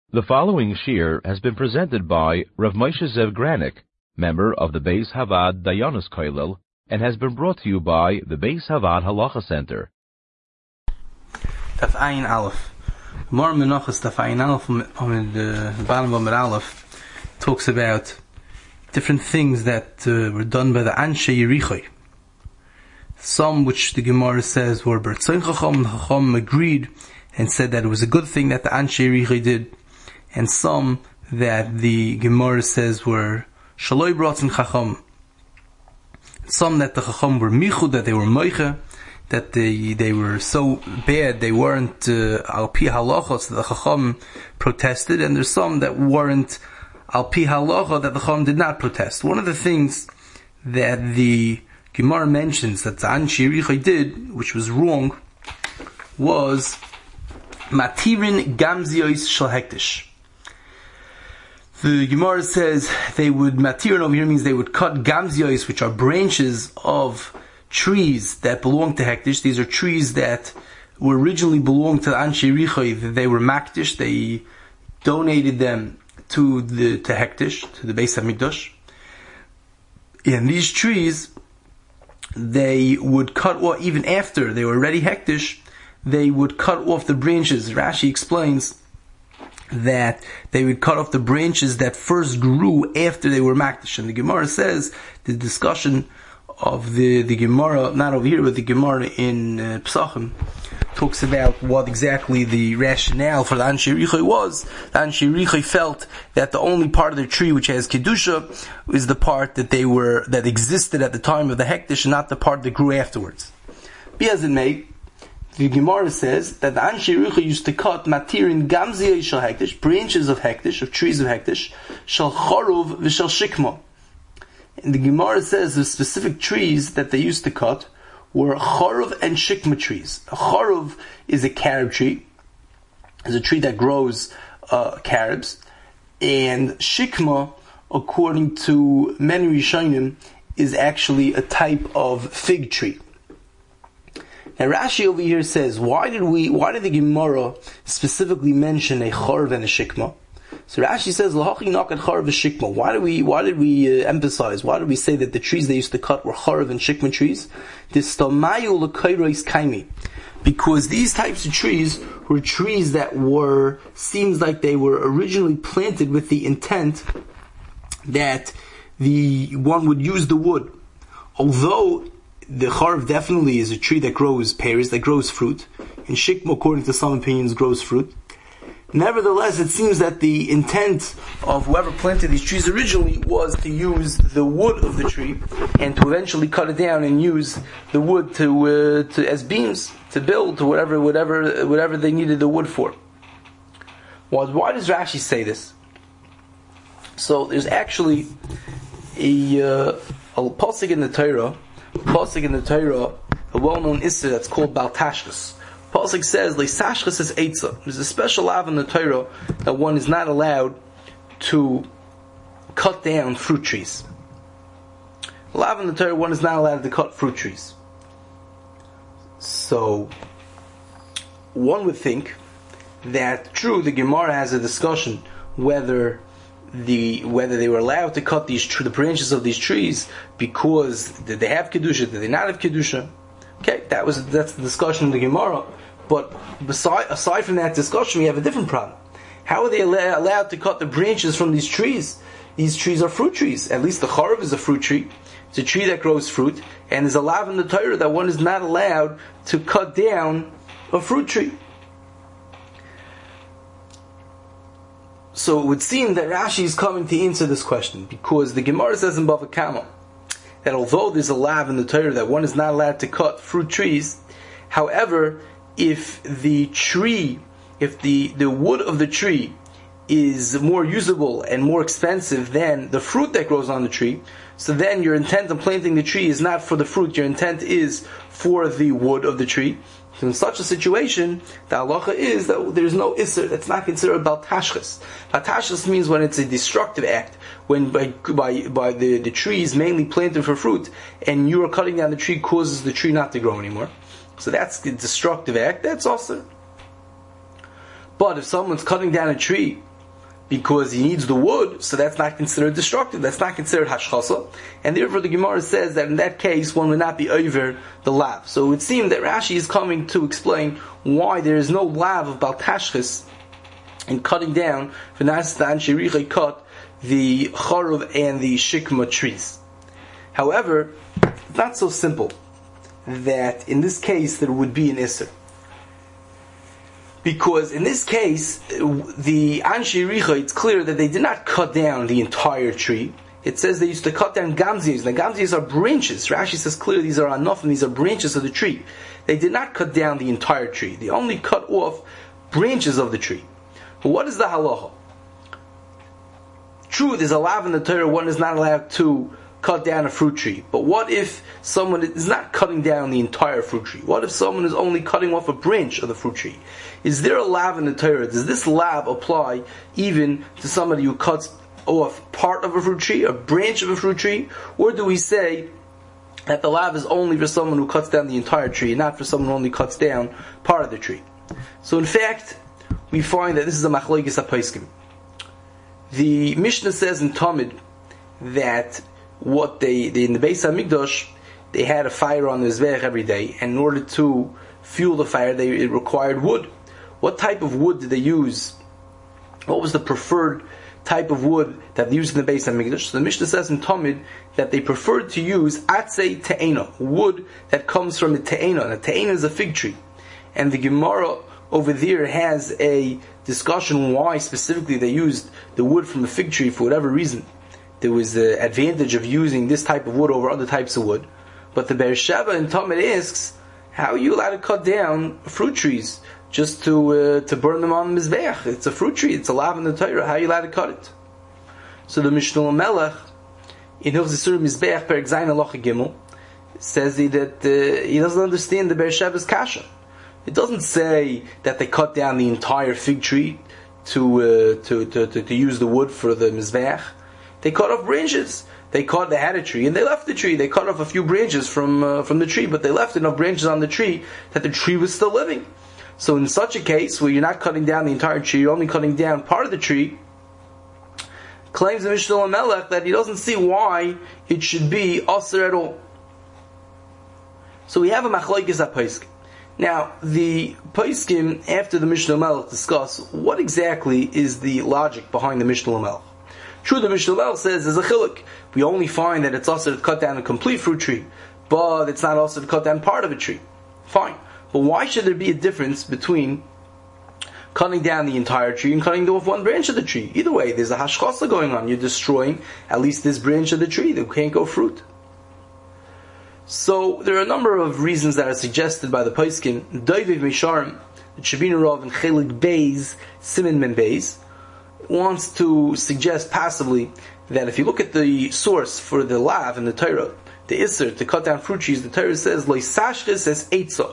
The following shir has been presented by Rav Moshe Zev Granik, member of the Beis Havad Dayanos Kollel, and has been brought to you by the Beis Havad Halacha Center. Daf Ayin Aleph. Gemara Menachos Daf Ayin Aleph on the bottom of Aleph talks about different things that were done by the Anshe Yerichai. Some which the Gemara says were Bertzoin Chacham, the Chacham agreed and said that it was a good thing that the Anshe Yerichai did, and some that the Gemara says were Shaloi Bratzin Chacham. Some that the Chacham were Michud, that they were Moiche, that they were so bad they weren't Al Pi Halacha, so the Chacham protested, and there's some that weren't Al Pi Halacha, that the Chacham did not protest. One of the things that the Gemara mentions that the Anshe Yerichai did, which was wrong, was Matirin Gamziois Shal Hektish. The Gemara says they would, matirin over here means they would cut gamziois, which are branches of trees that belong to Hektish. These are trees that were originally belonged to the Anshe Yerichai. They were makdish. They donated them to Hektish, to the Beis HaMikdash. And these trees, they would cut off, even after they were already Hektish, they would cut off the branches. Rashi explains that they would cut off the branches that first grew after they were makdish. And the Gemara says, the discussion of the Gemara, not over here, but the Gemara in Pesachim, talks about what exactly the rationale for the Anshe Yerichai was. The Anshe Yerichai felt that the only part of the tree which has Kedusha is the part that existed at the time of the Hektish, and not the part that grew afterwards. Be as it may, the Gemara says that the Anshe Yerichai used to cut matirin gamziyai shel Hektish, branches of Hektish, of trees of Hektish, shel charov v'shel shikma. And the Gemara says the specific trees that they used to cut were charov and shikma trees. A charov is a carob tree, is a tree that grows carobs, and shikma, according to many Rishonim, is actually a type of fig tree. Now Rashi over here says, why did the Gemara specifically mention a charv and a shikma? So Rashi says, L'hachi nakat charv v'shikma. Why did we emphasize? Why did we say that the trees they used to cut were charv and shikma trees? Distamayu l'kairos kaimi. Because these types of trees were trees that seems like they were originally planted with the intent that the one would use the wood. Although the charv definitely is a tree that grows pears, that grows fruit, and shikma, according to some opinions, grows fruit. Nevertheless, it seems that the intent of whoever planted these trees originally was to use the wood of the tree and to eventually cut it down and use the wood to as beams to build to whatever they needed the wood for. Why does Rashi say this? So there's actually a pasuk in the Torah. A well-known issur that's called Bal Tashchis. Pasuk says, "Leisashchis is eitzah." There's a special law in the Torah that one is not allowed to cut down fruit trees. Law in the Torah, one is not allowed to cut fruit trees. So, one would think that, true, the Gemara has a discussion whether they were allowed to cut the branches of these trees because did they have kedusha, did they not have kedusha? Okay, that's the discussion in the Gemara. But aside from that discussion, we have a different problem. How are they allowed to cut the branches from these trees? These trees are fruit trees. At least the charv is a fruit tree. It's a tree that grows fruit, and there's a law in the Torah that one is not allowed to cut down a fruit tree. So it would seem that Rashi is coming to answer this question, because the Gemara says in Bava Kama that although there's a law in the Torah that one is not allowed to cut fruit trees, however, if the wood of the tree is more usable and more expensive than the fruit that grows on the tree, so then your intent of planting the tree is not for the fruit, your intent is for the wood of the tree. So in such a situation, the halacha is that there is no issur. That's not considered Bal Tashchis. Bal Tashchis means when it's a destructive act, when by the tree is mainly planted for fruit, and you are cutting down the tree causes the tree not to grow anymore. So that's the destructive act. That's also. But if someone's cutting down a tree because he needs the wood, so that's not considered destructive, that's not considered hashchasa, and therefore the Gemara says that in that case one would not be over the lav. So it would seem that Rashi is coming to explain why there is no lav of baltashchis in cutting down v'nastan shirichai cut the charuv and the shikma trees. However, it's not so simple that in this case there would be an isser. Because in this case, the Anshe Richa, it's clear that they did not cut down the entire tree. It says they used to cut down gamzias. The gamzias are branches. Rashi says clearly these are anaf and these are branches of the tree. They did not cut down the entire tree. They only cut off branches of the tree. But what is the halacha? True, there's a lav in the Torah, one is not allowed to cut down a fruit tree. But what if someone is not cutting down the entire fruit tree? What if someone is only cutting off a branch of the fruit tree? Is there a lav in the Torah? Does this lav apply even to somebody who cuts off part of a fruit tree, a branch of a fruit tree? Or do we say that the lav is only for someone who cuts down the entire tree, and not for someone who only cuts down part of the tree? So in fact, we find that this is a machlokes haposkim. The Mishnah says in Talmud that what they in the Beis Hamikdash, they had a fire on the Mizbeach every day, and in order to fuel the fire, it required wood. What type of wood did they use? What was the preferred type of wood that they used in the Beis Hamikdash? So the Mishnah says in Talmud that they preferred to use atzei te'ena, wood that comes from a te'ena. And a te'ena is a fig tree. And the Gemara over there has a discussion why specifically they used the wood from a fig tree for whatever reason. There was the advantage of using this type of wood over other types of wood. But the Be'er Sheva in Talmud asks, how are you allowed to cut down fruit trees just to burn them on the Mizbeach? It's a fruit tree, it's a lav in the Torah, how are you allowed to cut it? So the Mishnah Melech, in Hilchos Yisur Mizbeach Perek Zayin Halacha Gimel, says that he doesn't understand the Be'er Sheva's kasha. It doesn't say that they cut down the entire fig tree to use the wood for the Mizbeach. They cut off branches. They had a tree and they left the tree. They cut off a few branches from the tree, but they left enough branches on the tree that the tree was still living. So in such a case, where you're not cutting down the entire tree, you're only cutting down part of the tree, claims the Mishnah Melech that he doesn't see why it should be aser at all. So we have a machlokes haposkim. Now, the poskim, after the Mishnah Melech, discuss what exactly is the logic behind the Mishnah Melech. True, the Mishnah Melech says there's a chiluk. We only find that it's also to cut down a complete fruit tree, but it's not also to cut down part of a tree. Fine. But why should there be a difference between cutting down the entire tree and cutting off one branch of the tree? Either way, there's a hashchasa going on. You're destroying at least this branch of the tree. There can't go fruit. So there are a number of reasons that are suggested by the poskim. Doviv Misharim, the Shabina Rav and Chelik Beis, Siman Men Beis, wants to suggest passively that if you look at the source for the lav in the Torah, the Isser to cut down fruit trees, the Torah says Loisashchis as Eitzah.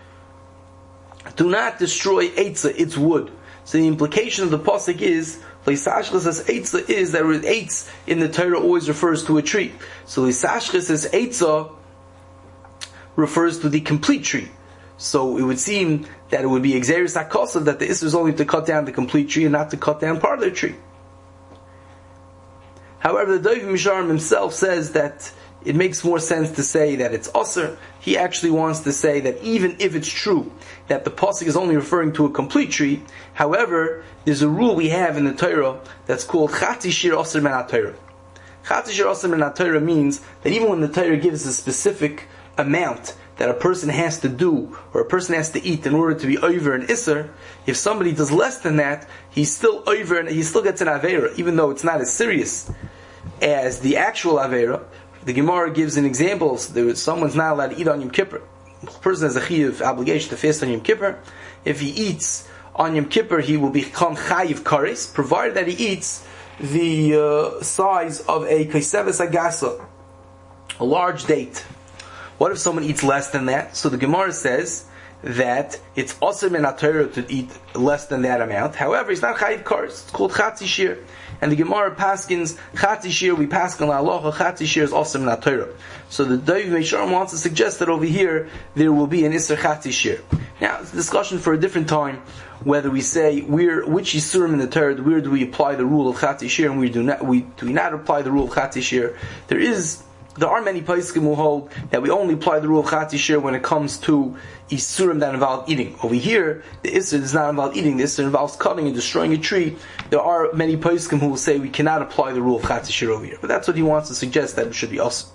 Do not destroy Eitzah, its wood. So the implication of the pasuk is Loisashchis as Eitzah is that Eitz in the Torah always refers to a tree. So Loisashchis as Eitzah refers to the complete tree. So it would seem that it would be Exeris HaKosav that the Isser is only to cut down the complete tree and not to cut down part of the tree. However, the Doviv Misharim himself says that it makes more sense to say that it's Aser. He actually wants to say that even if it's true that the pasuk is only referring to a complete tree, however, there's a rule we have in the Torah that's called Chati Shir Aser Men HaTorah. Chati Shir Aser Men HaTorah means that even when the Torah gives a specific amount that a person has to do, or a person has to eat in order to be over an Isser, if somebody does less than that, he's still over and he still gets an Aveira, even though it's not as serious as the actual Aveira. The Gemara gives an example, so someone's not allowed to eat on Yom Kippur. A person has a chiyuv obligation to fast on Yom Kippur. If he eats on Yom Kippur, he will become chayiv kares, provided that he eats the size of a kaiseves agasa, a large date. What if someone eats less than that? So the Gemara says that it's also min HaTorah to eat less than that amount. However, it's not chayiv kars. It's called chatzi shir. And the Gemara paskins chatzi shir. We paskin la'alocha chatzi shir is also min HaTorah. So the David Meisharim wants to suggest that over here there will be an iser chatzi shir. Now it's a discussion for a different time whether we say which yisurim in the Torah, where do we apply the rule of chatzi shir, and we do not apply the rule of chatzi shir. There are many poskim who hold that we only apply the rule of chatzi shir when it comes to isurim that involve eating. Over here, the isur does not involve eating. The isur involves cutting and destroying a tree. There are many poskim who will say we cannot apply the rule of chatzi shir over here. But that's what he wants to suggest, that it should be us.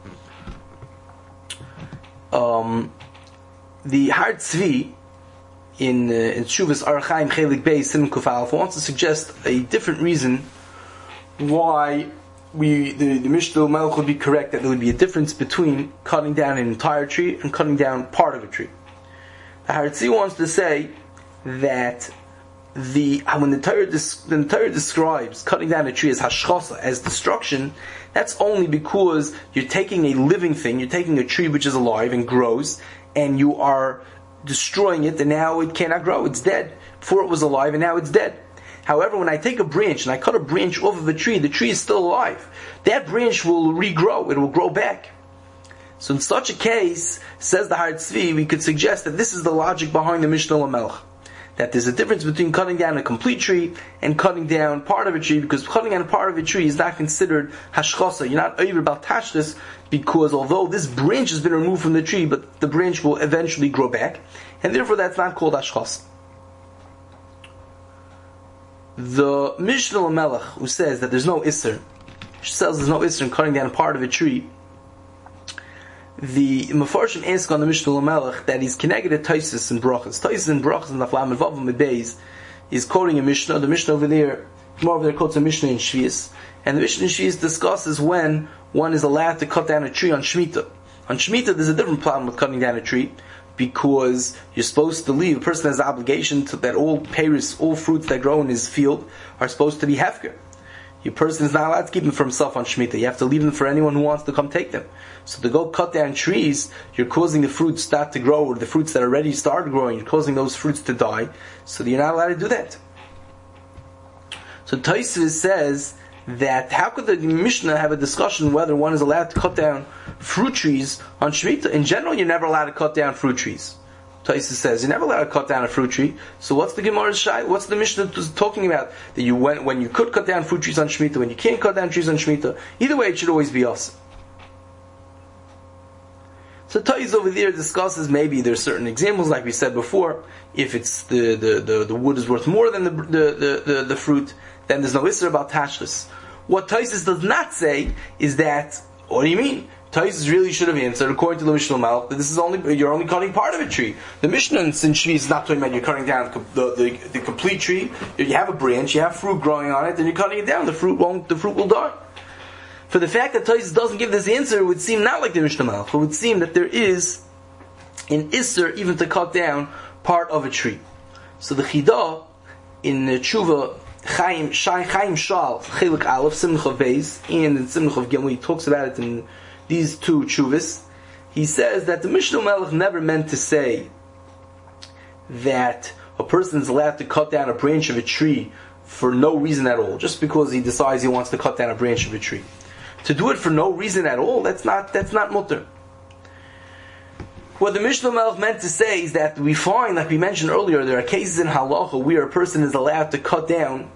The Har Tzvi in Shuvas Arachaim Chelik Beis Siman Kuf Aleph wants to suggest a different reason why the Mishnah Melech would be correct, that there would be a difference between cutting down an entire tree and cutting down part of a tree. The Har Tzvi wants to say that when the Torah describes cutting down a tree as hashchasa, as destruction, that's only because you're taking a living thing, you're taking a tree which is alive and grows, and you are destroying it, and now it cannot grow, it's dead. Before it was alive, and now it's dead. However, when I take a branch and I cut a branch off of a tree is still alive. That branch will regrow, it will grow back. So in such a case, says the Har Tzvi, we could suggest that this is the logic behind the Mishnah Lamelech. That there's a difference between cutting down a complete tree and cutting down part of a tree, because cutting down part of a tree is not considered hashchasa. You're not over about tashlis, because although this branch has been removed from the tree, but the branch will eventually grow back, and therefore that's not called hashchasa. The Mishnah Lamelech, who says that there's no isser, says there's no isser in cutting down part of a tree, the Mefarshim ask on the Mishnah Lamelech that he's connected to Taisus and Brachas. Taisus and Brachas and the Flam Vav Mebeis is quoting a Mishnah. The Mishnah over there, more over there, quotes a Mishnah in Shvius, and the Mishnah in Shvius discusses when one is allowed to cut down a tree on Shemitah. On Shemitah, there's a different problem with cutting down a tree, because you're supposed to leave. A person has the obligation that all peiros, all fruits that grow in his field, are supposed to be hefker. Your person is not allowed to keep them for himself on Shemitah. You have to leave them for anyone who wants to come take them. So to go cut down trees, you're causing the fruits not to grow, or the fruits that already started growing, you're causing those fruits to die. So you're not allowed to do that. So Tosfos says that how could the Mishnah have a discussion whether one is allowed to cut down fruit trees on Shemitah? In general, you're never allowed to cut down fruit trees. Tosfos says you're never allowed to cut down a fruit tree. So what's the Gemara's shy? What's the Mishnah talking about? That you when you could cut down fruit trees on Shemitah, when you can't cut down trees on Shemitah. Either way, it should always be us. So Tosfos over there discusses maybe there's certain examples, like we said before. If it's the wood is worth more than the fruit, then there's no isser about tashlis. What Tosfos does not say is that, what do you mean? Tosfos really should have answered, according to the Mishnah Malach, that this is you're only cutting part of a tree. The Mishnah in Shvi is not talking about you're cutting down the complete tree. You have a branch, you have fruit growing on it, and you're cutting it down. The fruit will die. For the fact that Tosfos doesn't give this answer, it would seem not like the Mishnah Malach. It would seem that there is an isser even to cut down part of a tree. So the Chidah in Tshuva Chaim Shal Chelik Aleph Siman Chav Beis and in Siman Chav Gimel, he talks about it in these two Tshuvas. He says that the Mishnah Melech never meant to say that a person is allowed to cut down a branch of a tree for no reason at all, just because he decides he wants to cut down a branch of a tree. To do it for no reason at all, that's not mutter. What the Mishnah Melech meant to say is that we find, like we mentioned earlier, there are cases in halacha where a person is allowed to cut down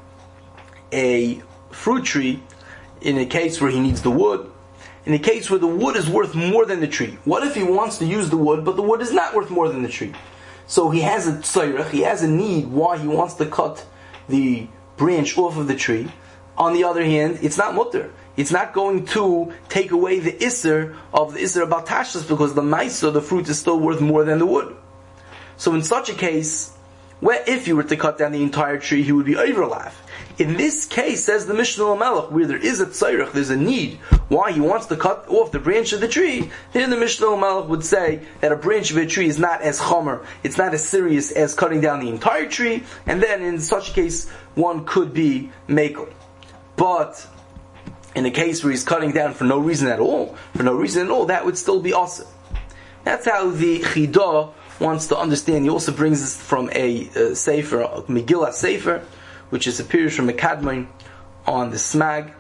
a fruit tree in a case where he needs the wood, in a case where the wood is worth more than the tree. What if he wants to use the wood, but the wood is not worth more than the tree? So he has a tzairach, he has a need why he wants to cut the branch off of the tree. On the other hand, it's not mutter. It's not going to take away the isser about tashlis, because the maisa, the fruit, is still worth more than the wood. So in such a case, where if you were to cut down the entire tree, he would be overlap. In this case, says the Mishnah Lamelech, where there is a tzairach, there's a need why he wants to cut off the branch of the tree, then the Mishnah Lamelech would say that a branch of a tree is not as chomer, it's not as serious as cutting down the entire tree, and then in such a case, one could be mekel. But in a case where he's cutting down for no reason at all, that would still be awesome. That's how the Chidah wants to understand. He also brings this from a Sefer, Megillah Sefer, which is a pirush from Mekadmon on the Smag.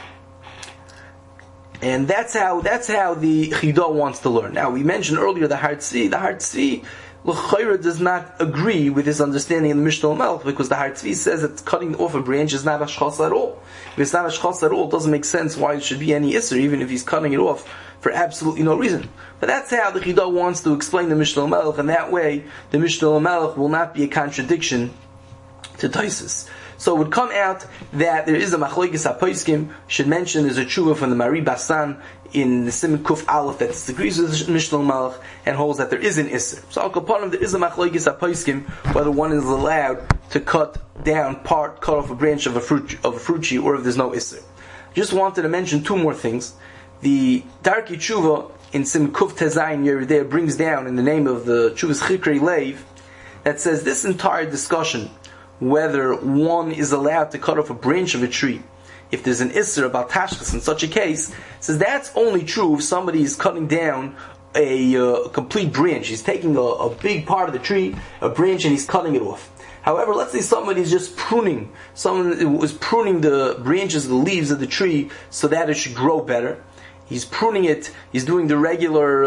And that's how the Chidah wants to learn. Now, we mentioned earlier the Har Tzvi. The Har Tzvi, L'chayra, does not agree with his understanding in the Mishnah Melech, because the Har Tzvi says that cutting off a branch is not ashchas at all. If it's not ashchas at all, it doesn't make sense why it should be any isser, even if he's cutting it off for absolutely no reason. But that's how the Chidah wants to explain the Mishnah Melech, and that way the Mishnah Melech will not be a contradiction to Taisus. So it would come out that there is a machlokes haposkim. Should mention there's a tshuva from the Mari Basan in the Siman Kuf Aleph that disagrees with the Mishnah Melech and holds that there is an isser. So al kapanim, there is a machlokes haposkim whether one is allowed to cut off a branch of a fruit tree, or if there's no isser. Just wanted to mention two more things. The Darkei Tshuva in Siman Kuf Tezayin Yerideh brings down in the name of the Tshuvas Chikrei Leiv that says this entire discussion, whether one is allowed to cut off a branch of a tree, if there's an isser about tashchis in such a case, says that's only true if somebody is cutting down a complete branch. He's taking a big part of the tree, a branch, and he's cutting it off. However, let's say somebody's just pruning. Someone was pruning the branches, the leaves of the tree, so that it should grow better. He's pruning it. He's doing the regular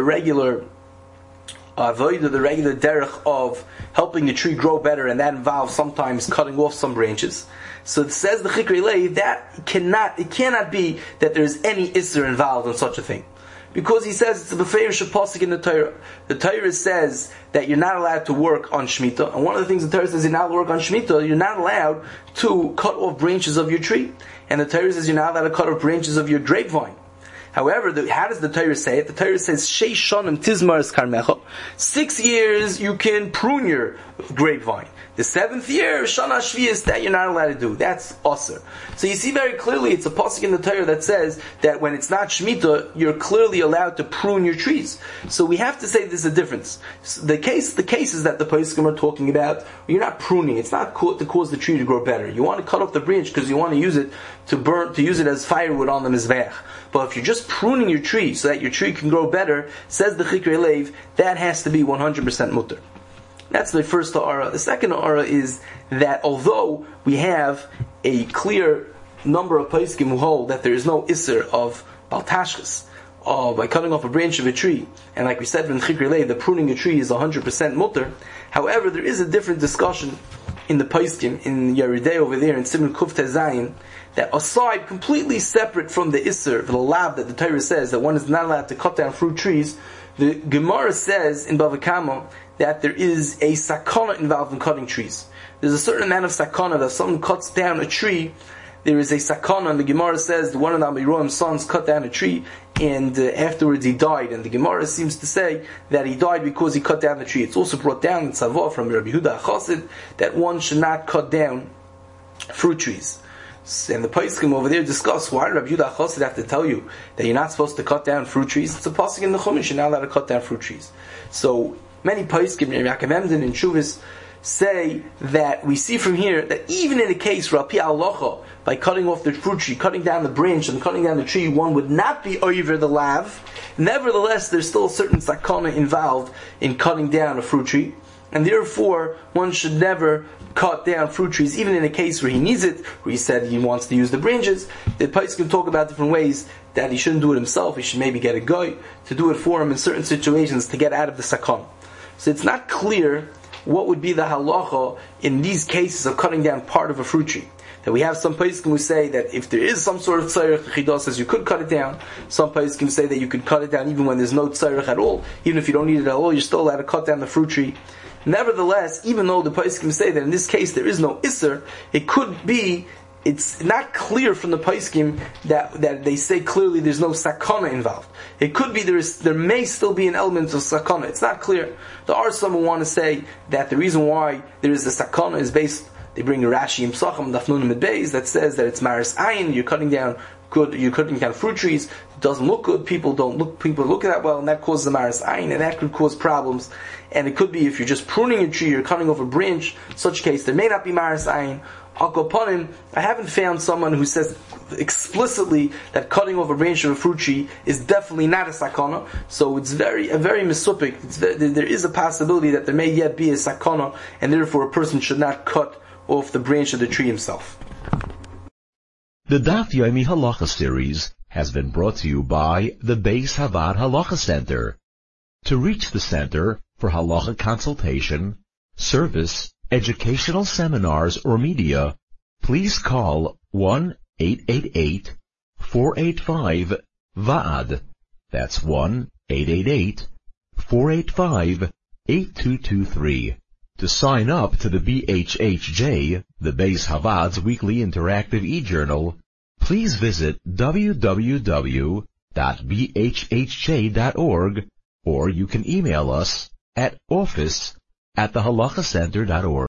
avoid the regular derech of helping the tree grow better, and that involves sometimes cutting off some branches. So it says the Chikrei Leiv that it cannot be that there is any isser involved in such a thing, because he says it's a beferish pasuk in the Torah. The Torah says that you're not allowed to work on Shemitah, and one of the things the Torah says you're not allowed to work on Shemitah, you're not allowed to cut off branches of your tree, and the Torah says you're not allowed to cut off branches of your grapevine. However, how does the Torah say it? The Torah says, Sheish shanim tizmaris karmecha. 6 years you can prune your grapevine. The 7th year, Shana Shviyas, that you're not allowed to do. That's Aser. So you see very clearly, it's a pasuk in the Torah that says that when it's not Shemitah, you're clearly allowed to prune your trees. So we have to say there's a difference. The cases that the poskim are talking about, you're not pruning. It's not to cause the tree to grow better. You want to cut off the branch because you want to use it to use it as firewood on the mizbeach. But if you're just pruning your tree so that your tree can grow better, says the Chikrei Leiv, that has to be 100% mutter. That's the first ha'ara. The second ha'ara is that although we have a clear number of poskim who hold that there is no isser of baltashkas, by cutting off a branch of a tree, and like we said in Chikrei Leiv, the pruning a tree is 100% mutter. However, there is a different discussion in the poskim, in Yerideh over there, in Siman Kuf Tezayin, that aside, completely separate from the isser, the lav that the Torah says, that one is not allowed to cut down fruit trees, the Gemara says in Bava Kama that there is a sakana involved in cutting trees. There's a certain amount of sakana that someone cuts down a tree. There is a sakana, and the Gemara says one of the Amiroim's sons cut down a tree, and afterwards he died. And the Gemara seems to say that he died because he cut down the tree. It's also brought down in Tzavah from Rabbi Yehuda HaChassid that one should not cut down fruit trees. And the poskim over there discuss why Rabbi Yehuda HaChassid have to tell you that you're not supposed to cut down fruit trees. It's a pasuk in the Chumash, you're not allowed to cut down fruit trees. So many poskim, Yaakov Emden and Shuvis, say that we see from here that even in a case Rapi Halacha, by cutting off the fruit tree, cutting down the branch and cutting down the tree, one would not be over the lav. Nevertheless, there's still a certain sakana involved in cutting down a fruit tree, and therefore one should never cut down fruit trees, even in a case where he needs it, where he said he wants to use the branches. The Pais can talk about different ways that he shouldn't do it himself. He should maybe get a guy to do it for him in certain situations to get out of the sakana. So it's not clear what would be the halacha in these cases of cutting down part of a fruit tree. That we have some poskim who say that if there is some sort of tzarech, the Chidah says you could cut it down. Some poskim say that you could cut it down even when there's no tzarech at all. Even if you don't need it at all, you're still allowed to cut down the fruit tree. Nevertheless, even though the poskim say that in this case there is no isser, it could be, it's not clear from the poskim that they say clearly there's no sakana involved. It could be there may still be an element of sakana. It's not clear. There are some who want to say that the reason why there is a sakana is based. They bring a Rashi in Psachim Daf Nun Amud Beis that says that it's Maris Ayin. You're cutting down fruit trees. It doesn't look good. People look at that well, and that causes a Maris Ayin, and that could cause problems. And it could be if you're just pruning a tree, you're cutting off a branch. In such case, there may not be Maris Ayin. Al Kopanim, I haven't found someone who says explicitly that cutting off a branch of a fruit tree is definitely not a sakana. So it's a very misupik. There is a possibility that there may yet be a sakana, and therefore a person should not cut off the branch of the tree himself. The Daf Yomi Halacha series has been brought to you by the Beis Havad Halacha Center. To reach the center for halacha consultation, service, educational seminars, or media, please call 1-888-485-VAAD. That's 1-888-485-8223. To sign up to the BHHJ, the Beis Havad's weekly interactive e-journal, please visit www.bhhj.org, or you can email us at office@thehalachacenter.org.